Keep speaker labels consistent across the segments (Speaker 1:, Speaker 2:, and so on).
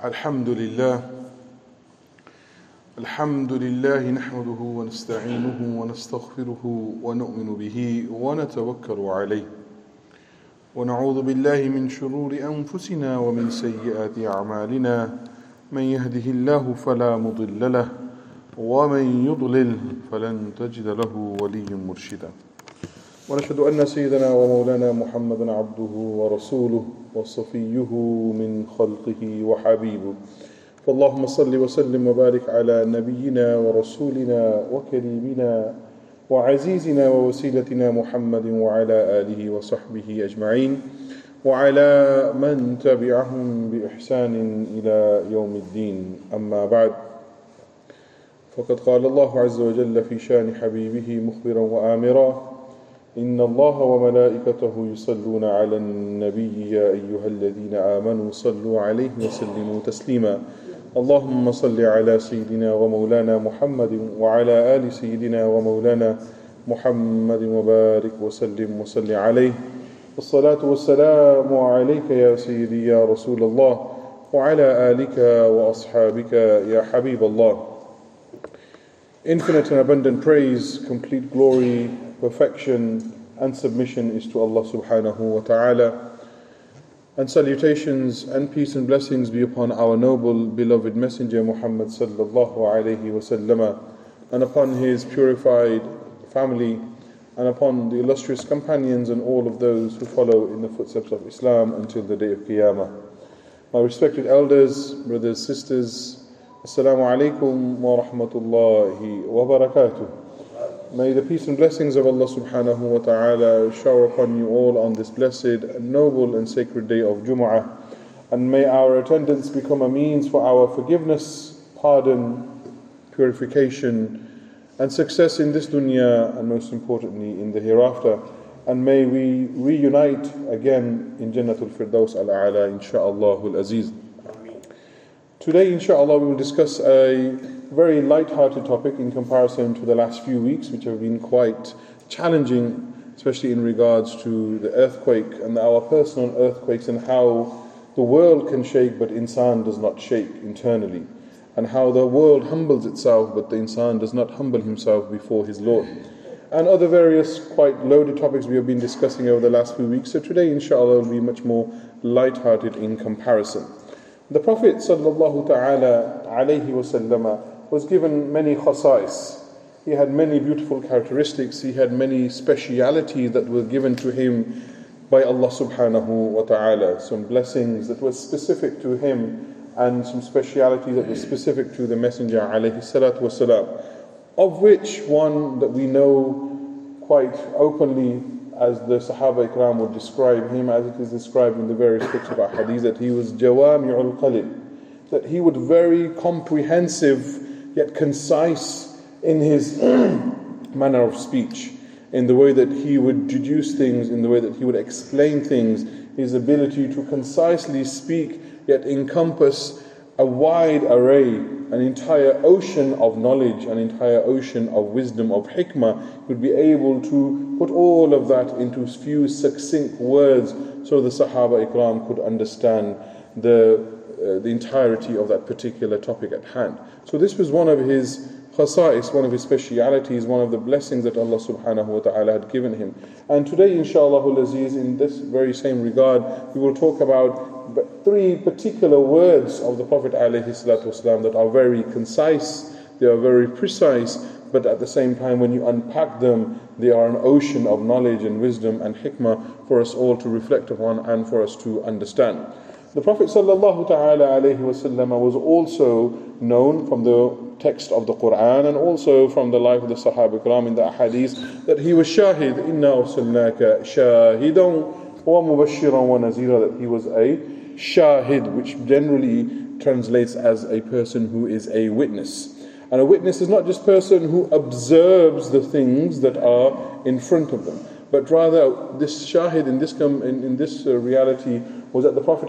Speaker 1: الحمد لله نحمده ونستعينه ونستغفره ونؤمن به ونتوكل عليه ونعوذ بالله من شرور أنفسنا ومن سيئات أعمالنا من يهده الله فلا مضل له ومن يضلل فلن تجد له وليا مرشدا ونشهد أن سيدنا ومولانا محمدا عبده ورسوله وصفيه من خلقه وحبيبه فاللهم صل وسلم وبارك على نبينا ورسولنا وكريمنا وعزيزنا ووسيلتنا محمد وعلى آله وصحبه أجمعين وعلى من تبعهم بإحسان إلى يوم الدين أما بعد فقد قال الله عز وجل في شان حبيبه مخبرا وآمرا إن الله وملائكته يصلون على النبي يا أيها الذين آمنوا صلوا عليه وسلموا تسليما اللهم صل على سيدنا ومولانا محمد وعلى آل سيدنا ومولانا محمد وبارك وسلم وصل عليه والصلاة والسلام عليك يا سيدي يا رسول الله وعلى آلك وأصحابك يا حبيب الله. Infinite and abundant praise, complete glory, perfection and submission is to Allah subhanahu wa ta'ala. And salutations and peace and blessings be upon our noble beloved messenger Muhammad sallallahu alayhi wa sallam, and upon his purified family, and upon the illustrious companions and all of those who follow in the footsteps of Islam until the day of Qiyamah. My respected elders, brothers, sisters, Assalamu alaikum wa rahmatullahi wa barakatuh. May the peace and blessings of Allah subhanahu wa ta'ala shower upon you all on this blessed, noble and sacred day of Jumu'ah. And may our attendance become a means for our forgiveness, pardon, purification and success in this dunya and most importantly in the hereafter. And may we reunite again in Jannatul Firdaus al-A'la insha'Allah al-Aziz. Today insha'Allah we will discuss a very light-hearted topic in comparison to the last few weeks, which have been quite challenging, especially in regards to the earthquake and our personal earthquakes, and how the world can shake but insan does not shake internally, and how the world humbles itself but the insan does not humble himself before his Lord, and other various quite loaded topics we have been discussing over the last few weeks. So today inshallah will be much more light-hearted in comparison. The Prophet sallallahu ta'ala alayhi wa sallam was given many khasa'is. He had many beautiful characteristics. He had many specialities that were given to him by Allah subhanahu wa ta'ala. Some blessings that were specific to him and some specialities that were specific to the Messenger alayhi salatu wasalam. Of which one that we know quite openly, as the Sahaba Ikram would describe him, as it is described in the various books of hadith, that he was Jawami'ul Qalil, that he was very comprehensive yet concise in his manner of speech, in the way that he would deduce things, in the way that he would explain things, his ability to concisely speak yet encompass a wide array, an entire ocean of knowledge, an entire ocean of wisdom, of hikmah. He would be able to put all of that into few succinct words so the Sahaba Ikram could understand the entirety of that particular topic at hand. So this was one of his khasa'is, one of his specialities, one of the blessings that Allah subhanahu wa ta'ala had given him. And today inshallah al-Aziz, in this very same regard, we will talk about three particular words of the Prophet alayhi salatu wasalam that are very concise, they are very precise, but at the same time when you unpack them, they are an ocean of knowledge and wisdom and hikmah for us all to reflect upon and for us to understand. The Prophet sallallahu ta'ala alayhi wa sallam was also known from the text of the Quran and also from the life of the Sahaba Ikram in the Ahadith that he was shahid, inna arsalnaka shahidan wa mubashiran wa nazira, that he was a shahid, which generally translates as a person who is a witness. And a witness is not just a person who observes the things that are in front of them, but rather this shahid in this reality was that the Prophet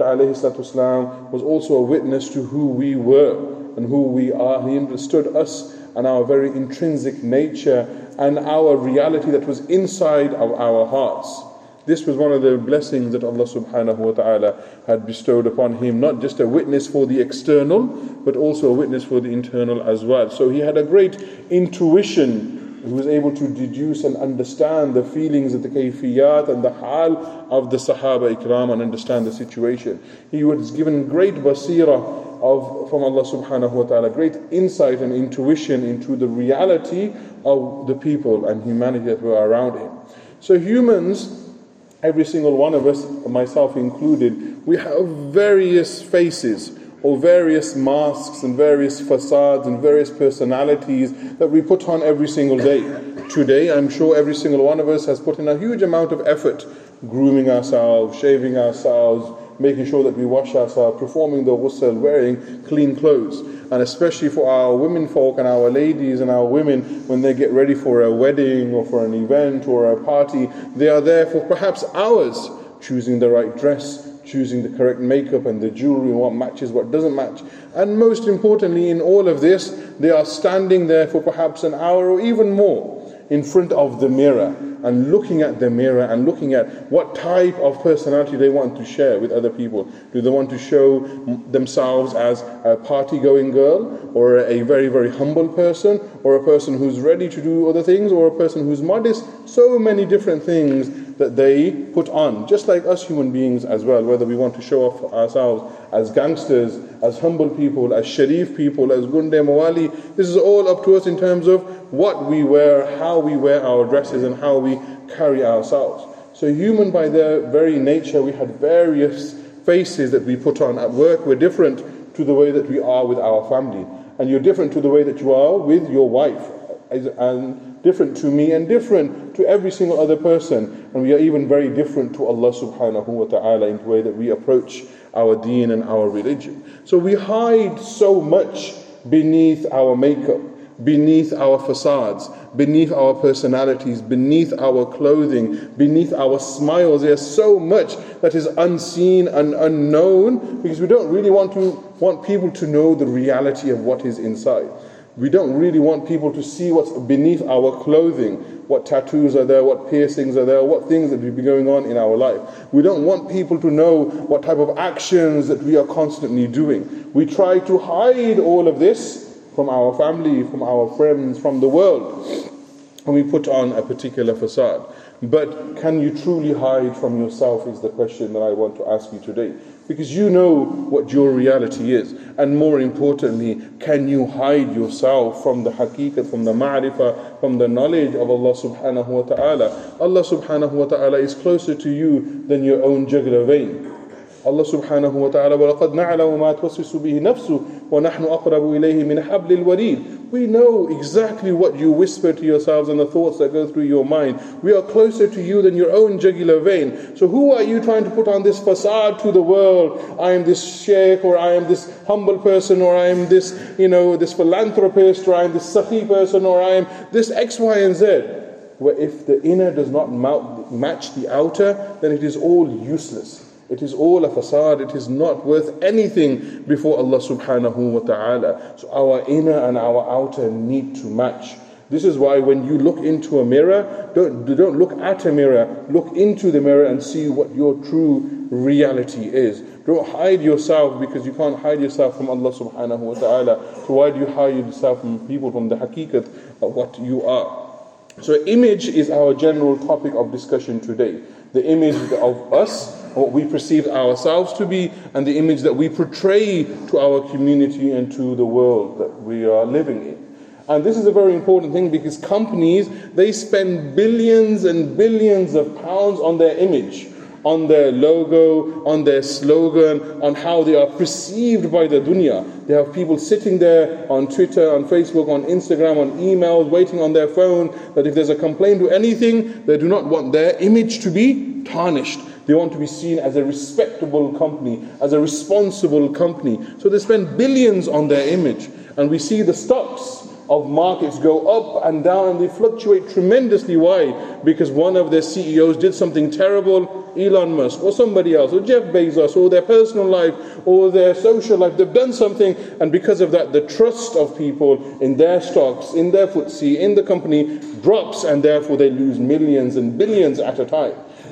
Speaker 1: ﷺ was also a witness to who we were and who we are. He understood us and our very intrinsic nature and our reality that was inside of our hearts. This was one of the blessings that Allah subhanahu wa ta'ala had bestowed upon him, not just a witness for the external, but also a witness for the internal as well. So he had a great intuition. He was able to deduce and understand the feelings of the kayfiyat and the hal of the Sahaba Ikram and understand the situation. He was given great basira from Allah subhanahu wa ta'ala, great insight and intuition into the reality of the people and humanity that were around him. So humans, every single one of us, myself included, we have various faces or various masks and various facades and various personalities that we put on every single day. Today, I'm sure every single one of us has put in a huge amount of effort, grooming ourselves, shaving ourselves, making sure that we wash ourselves, performing the ghusl, wearing clean clothes. And especially for our women folk and our ladies and our women, when they get ready for a wedding or for an event or a party, they are there for perhaps hours, choosing the right dress, choosing the correct makeup and the jewelry, what matches, what doesn't match. And most importantly, in all of this, they are standing there for perhaps an hour or even more in front of the mirror and looking at the mirror and looking at what type of personality they want to share with other people. Do they want to show themselves as a party-going girl, or a very, very humble person, or a person who's ready to do other things, or a person who's modest? So many different things that they put on, just like us human beings as well, whether we want to show off ourselves as gangsters, as humble people, as sharif people, as gunde mawali. This is all up to us in terms of what we wear, how we wear our dresses, and how we carry ourselves. So human by their very nature, we had various faces that we put on. At work, we're different to the way that we are with our family, and you're different to the way that you are with your wife, and different to me and different to every single other person. And we are even very different to Allah subhanahu wa ta'ala in the way that we approach our deen and our religion. So we hide so much beneath our makeup, beneath our facades, beneath our personalities, beneath our clothing, beneath our smiles. There's so much that is unseen and unknown, because we don't really want people to know the reality of what is inside. We don't really want people to see what's beneath our clothing, what tattoos are there, what piercings are there, what things that will be going on in our life. We don't want people to know what type of actions that we are constantly doing. We try to hide all of this from our family, from our friends, from the world, and we put on a particular facade. But can you truly hide from yourself is the question that I want to ask you today. Because you know what your reality is. And more importantly, can you hide yourself from the haqiqat, from the ma'rifah, from the knowledge of Allah subhanahu wa ta'ala? Allah subhanahu wa ta'ala is closer to you than your own jugular vein. Allah subhanahu wa ta'ala, وَلَقَدْ نَعْلَمُ مَا تُوَسْوِسُ بِهِ نَفْسُ وَنَحْنُ أَقْرَبُ إِلَيْهِ مِنْ حَبْلِ الْوَرِيدِ. We know exactly what you whisper to yourselves and the thoughts that go through your mind. We are closer to you than your own jugular vein. So who are you trying to put on this facade to the world? I am this sheikh, or I am this humble person, or I am this, this philanthropist, or I am this sakhi person, or I am this X, Y, and Z. Where if the inner does not match the outer, then it is all useless. It is all a facade. It is not worth anything before Allah subhanahu wa ta'ala. So our inner and our outer need to match. This is why when you look into a mirror, don't look at a mirror, look into the mirror and see what your true reality is. Don't hide yourself, because you can't hide yourself from Allah subhanahu wa ta'ala. So why do you hide yourself from people, from the haqiqat of what you are? So image is our general topic of discussion today. The image of us, what we perceive ourselves to be, and the image that we portray to our community and to the world that we are living in. And this is a very important thing, because companies, they spend billions and billions of pounds on their image, on their logo, on their slogan, on how they are perceived by the dunya. They have people sitting there on Twitter, on Facebook, on Instagram, on emails, waiting on their phone, that if there's a complaint or anything, they do not want their image to be tarnished. They want to be seen as a respectable company, as a responsible company. So they spend billions on their image. And we see the stocks of markets go up and down, and they fluctuate tremendously. Why? Because one of their CEOs did something terrible, Elon Musk or somebody else, or Jeff Bezos, or their personal life, or their social life. They've done something, and because of that, the trust of people in their stocks, in their FTSE, in the company drops, and therefore they lose millions and billions at a time.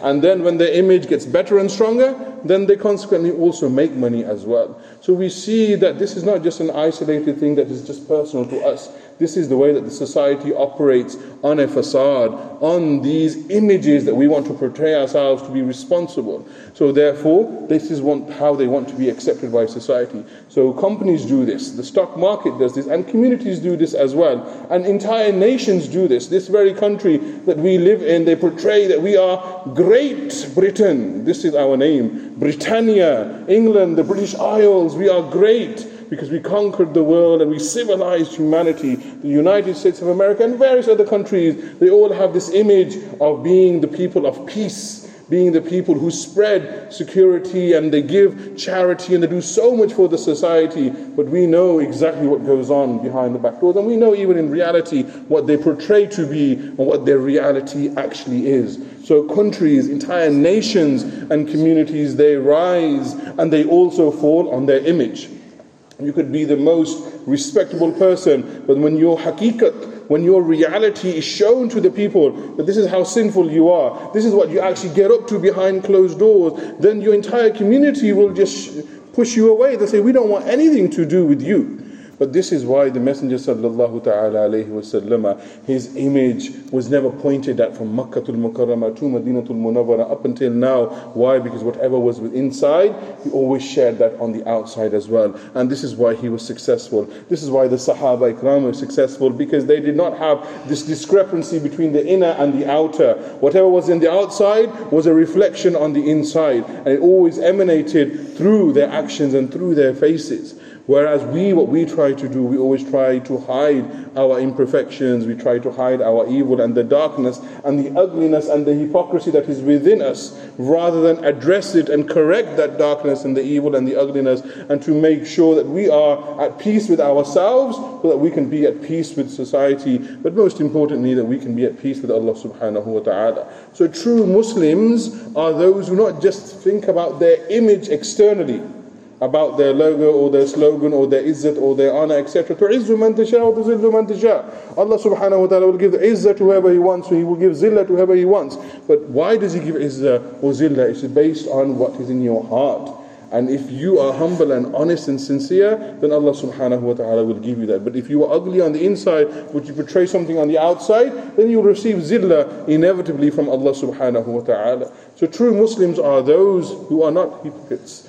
Speaker 1: And then when their image gets better and stronger, then they consequently also make money as well. So we see that this is not just an isolated thing that is just personal to us. This is the way that the society operates, on a facade, on these images that we want to portray ourselves to be responsible. So therefore, this is how they want to be accepted by society. So companies do this, the stock market does this, and communities do this as well. And entire nations do this. This very country that we live in, they portray that we are Great Britain. This is our name. Britannia, England, the British Isles, we are great, because we conquered the world and we civilized humanity. The United States of America and various other countries, they all have this image of being the people of peace, being the people who spread security and they give charity and they do so much for the society. But we know exactly what goes on behind the back doors, and we know even in reality what they portray to be and what their reality actually is. So countries, entire nations and communities, they rise and they also fall on their image. You could be the most respectable person, but when your haqiqat, when your reality is shown to the people that this is how sinful you are, this is what you actually get up to behind closed doors, then your entire community will just push you away. They'll say, we don't want anything to do with you. But this is why the Messenger sallallahu ta'ala alayhi wa sallam, his image was never pointed at from Makkatul Mukarramah to Madinatul Munawwarah up until now. Why? Because whatever was inside, he always shared that on the outside as well. And this is why he was successful. This is why the Sahaba Ikram were successful, because they did not have this discrepancy between the inner and the outer. Whatever was in the outside was a reflection on the inside, and it always emanated through their actions and through their faces. Whereas what we try to do, we always try to hide our imperfections, we try to hide our evil and the darkness and the ugliness and the hypocrisy that is within us, rather than address it and correct that darkness and the evil and the ugliness, and to make sure that we are at peace with ourselves, so that we can be at peace with society, but most importantly that we can be at peace with Allah subhanahu wa ta'ala. So true Muslims are those who not just think about their image externally, about their logo or their slogan or their izzat or their honor, etc. تُعِزُّ مَنْ تَشَاءُ وَتُذِلُّ مَنْ تَشَاءُ. Allah subhanahu wa ta'ala will give the izzah to whoever He wants, so He will give zillah to whoever He wants. But why does He give izzah or zillah? It's based on what is in your heart. And if you are humble and honest and sincere, then Allah subhanahu wa ta'ala will give you that. But if you are ugly on the inside, but you portray something on the outside, then you will receive zillah inevitably from Allah subhanahu wa ta'ala. So true Muslims are those who are not hypocrites.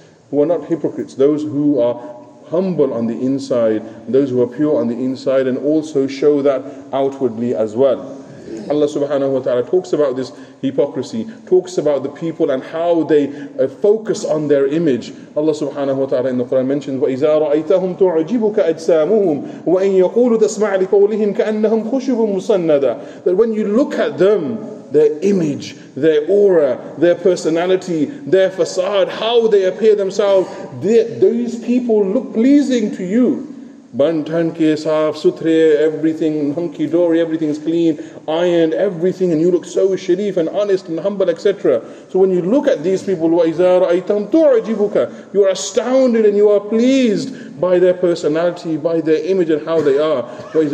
Speaker 1: Those who are humble on the inside, those who are pure on the inside, and also show that outwardly as well. Allah subhanahu wa ta'ala talks about this hypocrisy, talks about the people and how they focus on their image. Allah subhanahu wa ta'ala in the Quran mentions, وَإِذَا رَأَيْتَهُمْ تُعْجِبُكَ أَجْسَامُهُمْ وَإِنْ يَقُولُوا تَسْمَعْ لِقَوْلِهِمْ كَأَنَّهُمْ خُشُبٌ مُسَنَّدًا. That when you look at them, their image, their aura, their personality, their facade, how they appear themselves, these people look pleasing to you. Ban tan ke saaf suthre, everything hunky-dory, everything's clean, ironed, everything, and you look so sharif and honest and humble, etc. So when you look at these people, وَإِذَا رَأَيْتَهُمْ تُعْجِبُكَ, you are astounded and you are pleased by their personality, by their image and how they are.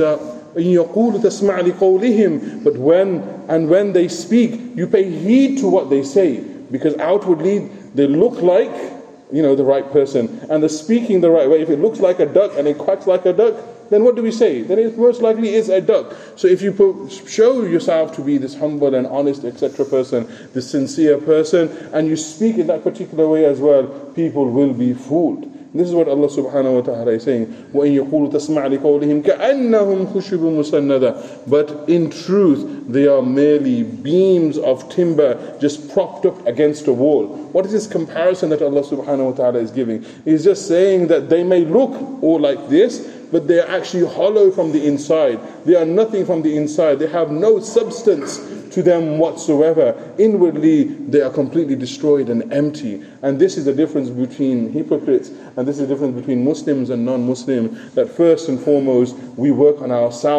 Speaker 1: يَقُولُ تَسْمَعْ لِقَوْلِهِمْ. But when they speak, you pay heed to what they say, because outwardly they look like, the right person, and they're speaking the right way. If it looks like a duck and it quacks like a duck, then what do we say? Then it most likely is a duck. So if you show yourself to be this humble and honest, etc. person, this sincere person, and you speak in that particular way as well, people will be fooled. This is what Allah subhanahu wa ta'ala is saying. وَإِن يَقُولُوا تَسْمَعْ لِقَوْلِهِمْ كَأَنَّهُمْ خُشُبٌ مُسَنَّدًا. But in truth, they are merely beams of timber just propped up against a wall. What is this comparison that Allah subhanahu wa ta'ala is giving? He's just saying that they may look all like this, but they are actually hollow from the inside. They are nothing from the inside. They have no substance to them whatsoever. Inwardly, they are completely destroyed and empty. And this is the difference between hypocrites, and this is the difference between Muslims and non-Muslims, that first and foremost, we work on ourselves.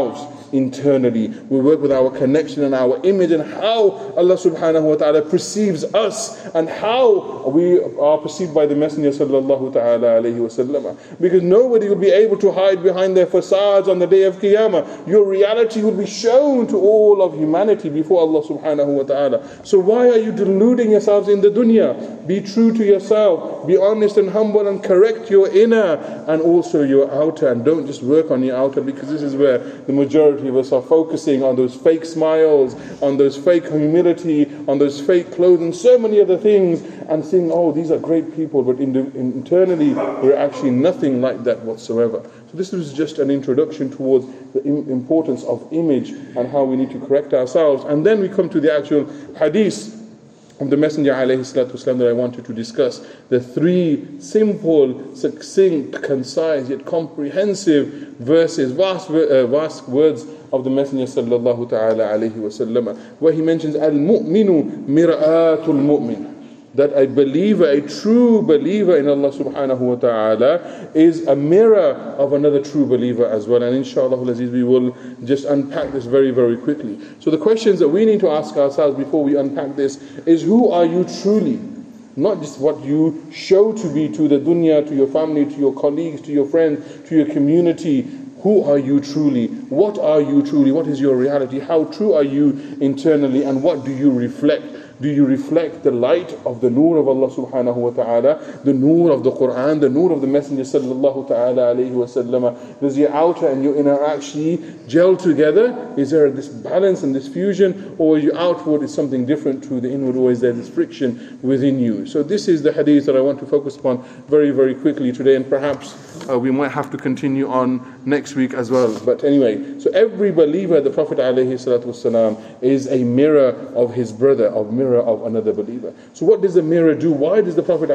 Speaker 1: internally. We work with our connection and our image and how Allah subhanahu wa ta'ala perceives us and how we are perceived by the Messenger sallallahu ta'ala alayhi wa sallam. Because nobody will be able to hide behind their facades on the day of Qiyamah. Your reality will be shown to all of humanity before Allah subhanahu wa ta'ala. So why are you deluding yourselves in the dunya? Be true to yourself, be honest and humble, and correct your inner and also your outer, and don't just work on your outer, because this is where the majority of us are focusing on those fake smiles, on those fake humility, on those fake clothes and so many other things, and saying, oh, these are great people, but internally we're actually nothing like that whatsoever. So this was just an introduction towards the importance of image and how we need to correct ourselves. And then we come to the actual hadith of the Messenger alayhi salatu wasalam that I wanted to discuss. The three simple, succinct, concise, yet comprehensive verses, vast words of the Messenger sallallahu ta'ala alayhi wasallam, where he mentions al-mu'minu mir'atul mu'min. That a believer, a true believer in Allah subhanahu wa ta'ala is a mirror of another true believer as well. And inshallah we will just unpack this very, very quickly. So the questions that we need to ask ourselves before we unpack this is, who are you truly? Not just what you show to be to the dunya, to your family, to your colleagues, to your friends, to your community. Who are you truly? What are you truly? What is your reality? How true are you internally? And what do you reflect? Do you reflect the light of the nur of Allah subhanahu wa ta'ala, the nur of the Quran, the nur of the Messenger sallallahu ta'ala alayhi wa sallam? Does your outer and your inner actually gel together? Is there this balance and this fusion? Or your outward is something different to the inward? Or is there this friction within you? So this is the hadith that I want to focus upon very, very quickly today, and perhaps we might have to continue on next week as well. But anyway, so every believer, the Prophet alayhi salatu wasalam, is a mirror of his brother, of another believer. So what does the mirror do? Why does the Prophet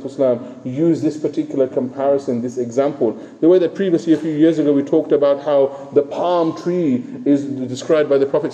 Speaker 1: ﷺ use this particular comparison, this example? The way that previously, a few years ago, we talked about how the palm tree is described by the Prophet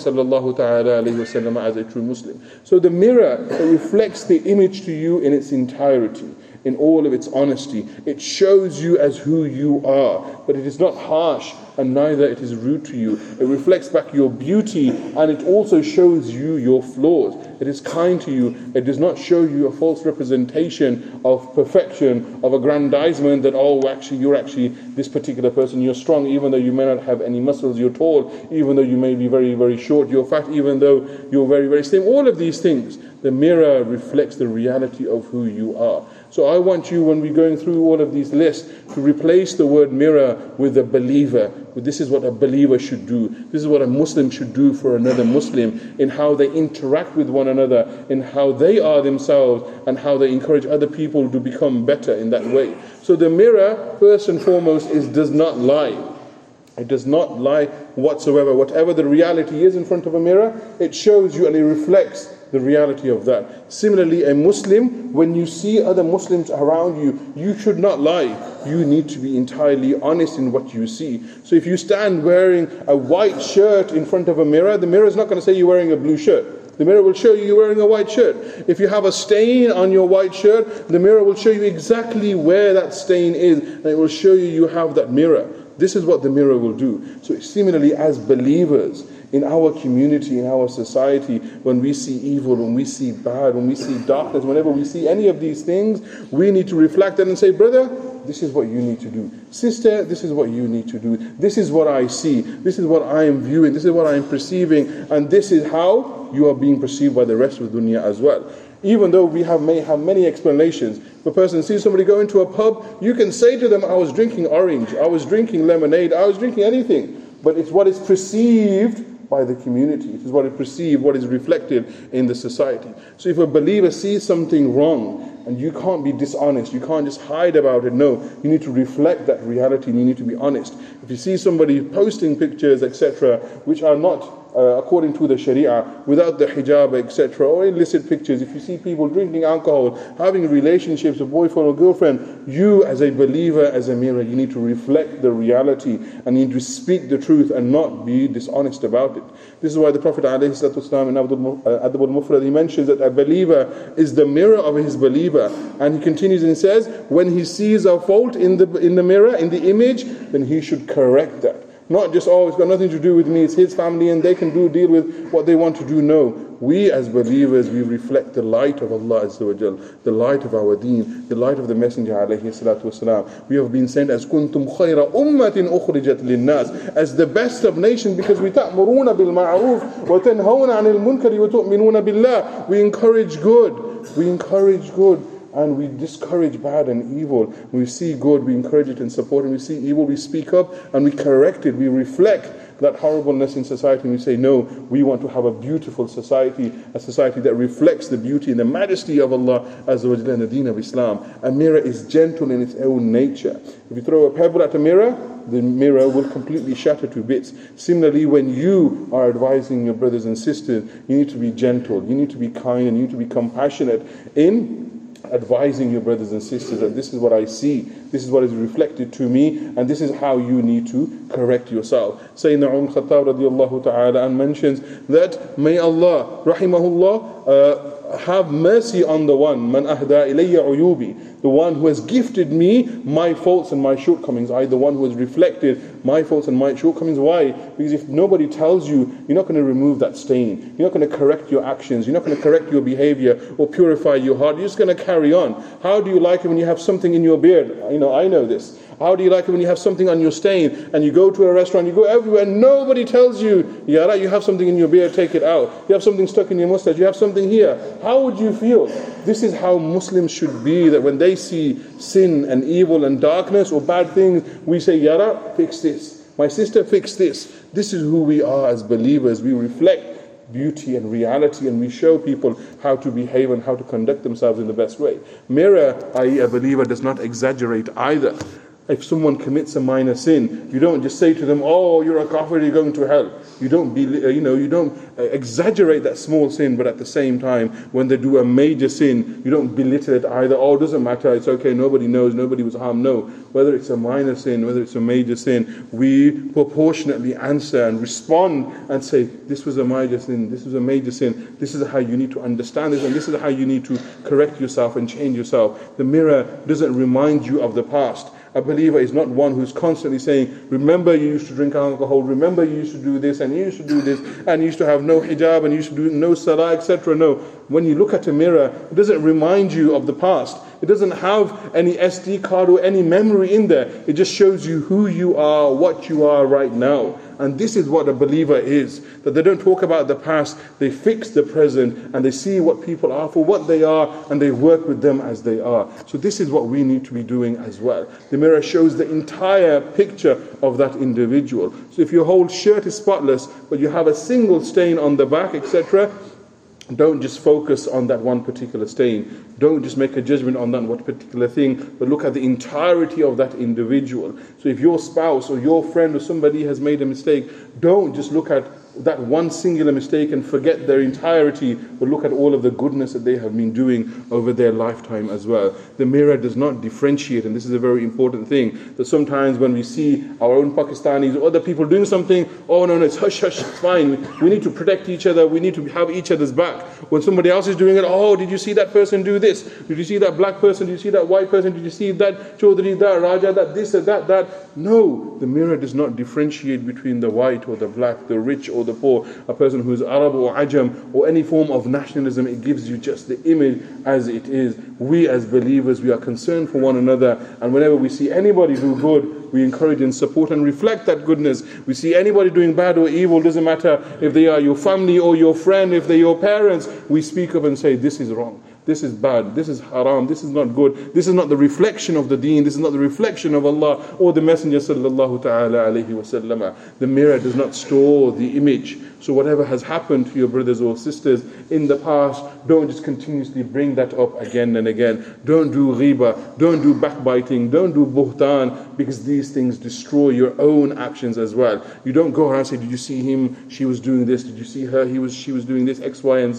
Speaker 1: ﷺ as a true Muslim. So the mirror reflects the image to you in its entirety, in all of its honesty. It shows you as who you are, but it is not harsh, and neither it is rude to you. It reflects back your beauty, and it also shows you your flaws. It is kind to you. It does not show you a false representation of perfection, of aggrandizement that, oh, actually, you're actually this particular person. You're strong, even though you may not have any muscles. You're tall, even though you may be very, very short. You're fat, even though you're very, very slim. All of these things, the mirror reflects the reality of who you are. So I want you, when we're going through all of these lists, to replace the word mirror with a believer. This is what a believer should do. This is what a Muslim should do for another Muslim, in how they interact with one another, in how they are themselves, and how they encourage other people to become better in that way. So the mirror, first and foremost, does not lie. It does not lie whatsoever. Whatever the reality is in front of a mirror, it shows you and it reflects the reality of that. Similarly, a Muslim, when you see other Muslims around you, you should not lie. You need to be entirely honest in what you see. So if you stand wearing a white shirt in front of a mirror, the mirror is not going to say you're wearing a blue shirt. The mirror will show you you're wearing a white shirt. If you have a stain on your white shirt, the mirror will show you exactly where that stain is, and it will show you you have that mirror. This is what the mirror will do. So similarly, as believers, in our community, in our society, when we see evil, when we see bad, when we see darkness, whenever we see any of these things, we need to reflect and say, brother, this is what you need to do. Sister, this is what you need to do. This is what I see. This is what I am viewing. This is what I am perceiving. And this is how you are being perceived by the rest of the dunya as well. Even though we may have many explanations. If a person sees somebody go into a pub, you can say to them, I was drinking orange, I was drinking lemonade, I was drinking anything. But it's what is perceived by the community. It is what is perceived, what is reflected in the society. So if a believer sees something wrong, and you can't be dishonest, you can't just hide about it, no, you need to reflect that reality and you need to be honest. If you see somebody posting pictures, etc., which are not according to the Sharia, without the hijab, etc., or illicit pictures, if you see people drinking alcohol, having relationships with boyfriend or girlfriend, you as a believer, as a mirror, you need to reflect the reality and you need to speak the truth and not be dishonest about it. This is why the Prophet ﷺ in Adab al-Mufrad, he mentions that a believer is the mirror of his believer, and he continues and says, when he sees a fault in the mirror, in the image, then he should correct that. Not just, it's got nothing to do with me, it's his family and they can deal with what they want to do. No, we as believers, we reflect the light of Allah Azza wa Jal, the light of our deen, the light of the Messenger alayhi salatu wasalam. We have been sent as kuntum khayra ummatin ukhrijat linnas, as the best of nations, because we ta'muruna bil ma'ruf wa tanhawna 'anil munkari wa tu'minuna billah. We encourage good, and we discourage bad and evil. When we see good, we encourage it and support it. When we see evil, we speak up and we correct it. We reflect that horribleness in society, and we say, no, we want to have a beautiful society, a society that reflects the beauty and the majesty of Allah Azza wa Jalla and the deen of Islam. A mirror is gentle in its own nature. If you throw a pebble at a mirror, the mirror will completely shatter to bits. Similarly, when you are advising your brothers and sisters, you need to be gentle, you need to be kind, and you need to be compassionate in advising your brothers and sisters that this is what I see, this is what is reflected to me, and this is how you need to correct yourself. Sayyidina Umar Khattab radiallahu ta'ala and mentions that, may Allah, rahimahullah, have mercy on the one, man ahda ilayya uyubi, the one who has gifted me my faults and my shortcomings, the one who has reflected my faults and my shortcomings. Why? Because if nobody tells you, you're not going to remove that stain, you're not going to correct your actions, you're not going to correct your behavior or purify your heart, you're just going to carry on. How do you like it when you have something in your beard? I know this. How do you like it when you have something on your stain and you go to a restaurant, you go everywhere, and nobody tells you, Yara, you have something in your beard, take it out. You have something stuck in your mustache, you have something here. How would you feel? This is how Muslims should be, that when they see sin and evil and darkness or bad things, we say, Yara, fix this. My sister, fix this. This is who we are as believers. We reflect beauty and reality, and we show people how to behave and how to conduct themselves in the best way. Mirror, i.e. a believer, does not exaggerate either. If someone commits a minor sin, you don't just say to them, you're a kafir, you're going to hell. You don't exaggerate that small sin, but at the same time, when they do a major sin, you don't belittle it either. It doesn't matter, it's okay, nobody knows, nobody was harmed. No, whether it's a minor sin, whether it's a major sin, we proportionately answer and respond and say, this was a major sin, this was a major sin, this is how you need to understand this, and this is how you need to correct yourself and change yourself. The mirror doesn't remind you of the past. A believer is not one who's constantly saying, remember you used to drink alcohol, remember you used to do this, and you used to do this, and you used to have no hijab, and you used to do no salah, etc. No. When you look at a mirror, it doesn't remind you of the past. It doesn't have any SD card or any memory in there. It just shows you who you are, what you are right now. And this is what a believer is. That they don't talk about the past, they fix the present, and they see what people are for what they are, and they work with them as they are. So this is what we need to be doing as well. The mirror shows the entire picture of that individual. So if your whole shirt is spotless, but you have a single stain on the back, etc., don't just focus on that one particular stain. Don't just make a judgment on that one particular thing, but look at the entirety of that individual. So if your spouse or your friend or somebody has made a mistake, don't just look at that one singular mistake and forget their entirety, but look at all of the goodness that they have been doing over their lifetime as well. The mirror does not differentiate, and this is a very important thing, that sometimes when we see our own Pakistanis or other people doing something, no, it's hush, it's fine. We need to protect each other, we need to have each other's back. When somebody else is doing it, did you see that person do this? Did you see that black person? Did you see that white person? Did you see that Chaudhry, that Raja, that this, that? No, the mirror does not differentiate between the white or the black, the rich or the poor, a person who is Arab or Ajam or any form of nationalism. It gives you just the image as it is. We as believers, we are concerned for one another, and whenever we see anybody do good, we encourage and support and reflect that goodness. We see anybody doing bad or evil, doesn't matter if they are your family or your friend, if they're your parents, we speak up and say, this is wrong. This is bad, this is haram, this is not good, this is not the reflection of the deen, this is not the reflection of Allah or the Messenger sallallahu ta'ala alayhi wa sallam. The mirror does not store the image. So whatever has happened to your brothers or sisters in the past, don't just continuously bring that up again and again. Don't do ghiba, don't do backbiting, don't do buhtan, because these things destroy your own actions as well. You don't go around and say, did you see him, she was doing this, did you see her, she was doing this, X, Y, and Z.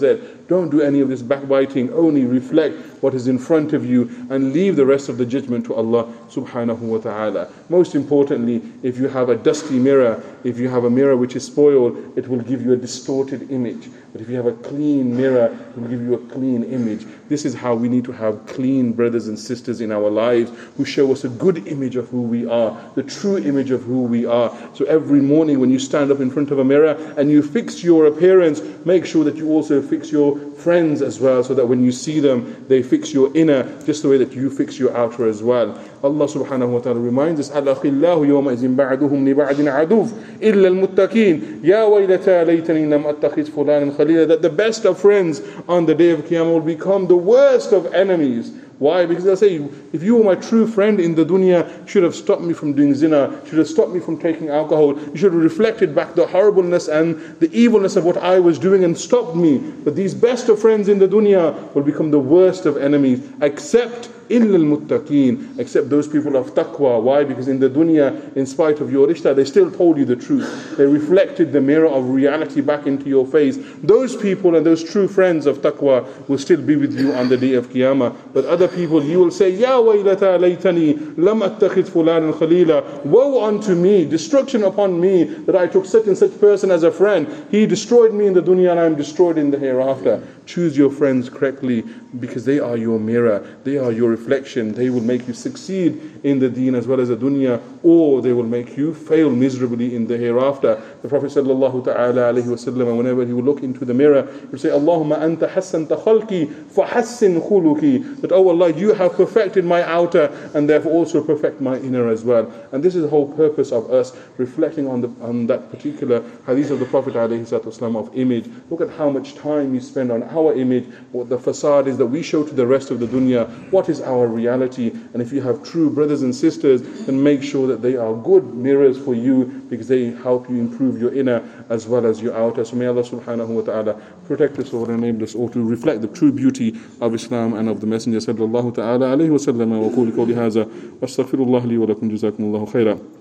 Speaker 1: Don't do any of this backbiting. Only reflect what is in front of you and leave the rest of the judgment to Allah subhanahu wa ta'ala. Most importantly, if you have a dusty mirror, if you have a mirror which is spoiled, it will give you a distorted image. But if you have a clean mirror, it will give you a clean image. This is how we need to have clean brothers and sisters in our lives who show us a good image of who we are, the true image of who we are. So every morning when you stand up in front of a mirror and you fix your appearance, make sure that you also fix your friends as well, so that when you see them, they fix your inner just the way that you fix your outer as well. Allah subhanahu wa ta'ala reminds us, Al-akhillahu yawma izin ba'duhum li ba'din aduf illa al-muttaqin ya waylata laytani lam attakhiz fulanan khalila, that the best of friends on the day of Qiyamah will become the worst of enemies. Why? Because they'll say, if you were my true friend in the dunya, you should have stopped me from doing zina, should have stopped me from taking alcohol, you should have reflected back the horribleness and the evilness of what I was doing and stopped me. But these best of friends in the dunya will become the worst of enemies, except إِلَّا الْمُتَّقِينَ, except those people of taqwa. Why? Because in the dunya, in spite of your rishta, they still told you the truth. They reflected the mirror of reality back into your face. Those people and those true friends of taqwa will still be with you on the day of Qiyamah. But other people, you will say, Ya waylata laytani lam attakhidh fulanan khalila, woe unto me, destruction upon me, that I took such and such person as a friend. He destroyed me in the dunya and I am destroyed in the hereafter. Choose your friends correctly, because they are your mirror, they are your reflection. They will make you succeed in the deen as well as the dunya, or they will make you fail miserably in the hereafter. The Prophet sallallahu ta'ala alayhi wa sallam, whenever he would look into the mirror, he would say, Allahumma anta hassanta khalqi fahassin khuluki, that, oh Allah, you have perfected my outer and therefore also perfect my inner as well. And this is the whole purpose of us reflecting on that particular hadith of the Prophet alayhi salatu wasalam of image. Look at how much time you spend on our image, what the facade is that we show to the rest of the dunya, what is our reality. And if you have true brothers and sisters, then make sure that they are good mirrors for you, because they help you improve your inner as well as your outer. So may Allah subhanahu wa ta'ala protect us all and enable us all to reflect the true beauty of Islam and of the Messenger sallallahu ta'ala alayhi wa sallam. Wa qulu qawli hadha wa astaghfirullah li wa lakum, jazakumullahu khairan.